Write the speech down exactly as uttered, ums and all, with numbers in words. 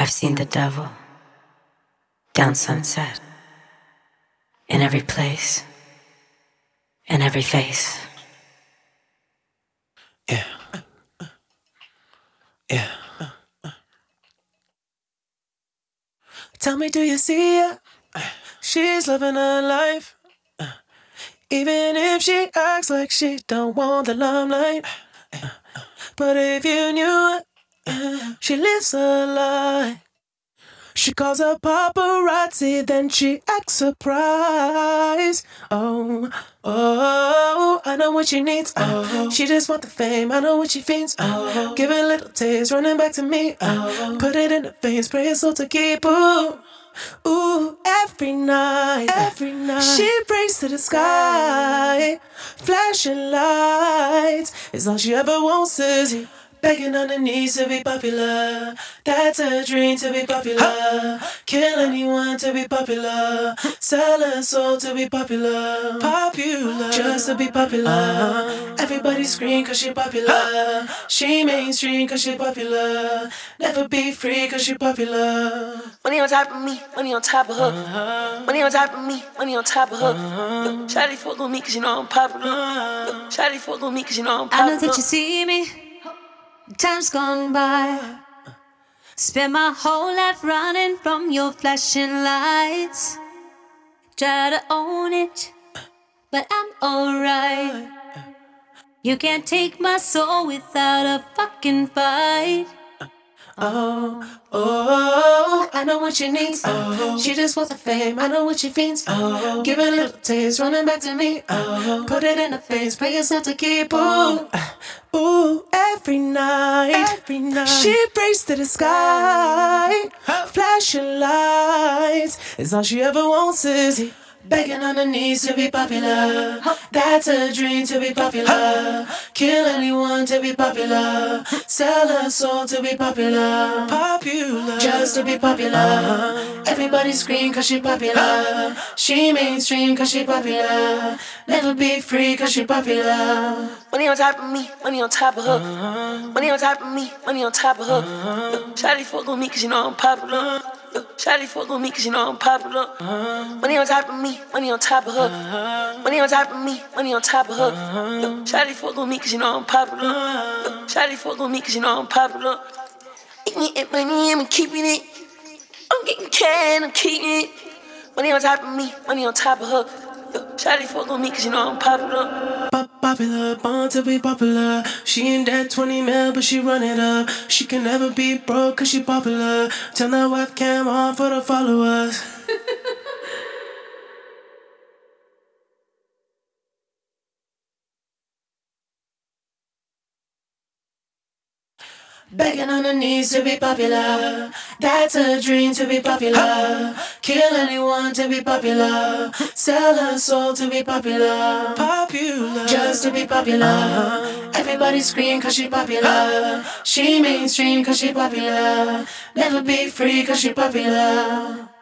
I've seen the devil down Sunset, in every place, in every face. Yeah. Yeah. Tell me, do you see her? She's living her life. Even if she acts like she don't want the limelight. But if you knew it, she lives her life. She calls her paparazzi, then she acts surprised. Oh, oh, I know what she needs. Oh, she just want the fame. I know what she feels. Oh, give it a little taste, running back to me. Oh, put it in the veins, pray it's all to keep. Ooh, ooh, every night, every night she prays to the sky. Flashing lights is all she ever wants to see. Begging on her knees to be popular. That's her dream, to be popular. Kill anyone to be popular. Sell her soul to be popular. Popular, just to be popular. Everybody scream cause she popular. She mainstream cause she popular. Never be free cause she popular. Money on top of me, money on top of her. Money on top of me, money on top of her. Shawty fuck on me cause you know I'm popular. Shawty fuck on me cause you know I'm popular. I know that you see me. Time's gone by. Spent my whole life running from your flashing lights. Try to own it, but I'm alright. You can't take my soul without a fucking fight. Oh, oh, I know what she needs. Oh, she just wants the fame. I know what she feels. Oh, give it a little taste, running back to me. Oh, put it in the face, pray yourself to keep. Ooh, ooh, every night, every night she prays to the sky. Flashing lights is all she ever wants to see. Begging on her knees to be popular. That's her dream, to be popular. Kill anyone to be popular. Sell her soul to be popular. Popular, just to be popular. Everybody scream cause she popular. She mainstream cause she popular. Never be free cause she popular. Money on top of me, money on top of her. Money on top of me, money on top of her. Shawty fuck on me cause you know I'm popular. Shawty fuck on me cause you know I'm popular. Money on top of me, money on top of her. Money on top of me, money on top of her. Shawty fuck on me cause you know I'm popular. Shawty fuck on me cause you know I'm popular. Eating it, money, I'm keeping it. I'm getting can, I'm keeping it. Money on top of me, money on top of her. Shawty fuck on me cause you know I'm popular. Popular, born to be popular. She ain't that twenty mil, but she run it up. She can never be broke cause she popular. Turn that webcam on for the followers. Begging on her knees to be popular. That's her dream, to be popular. Kill anyone to be popular. Sell her soul to be popular. Popular, just to be popular. Everybody scream cause she popular. She mainstream cause she popular. Never be free cause she popular.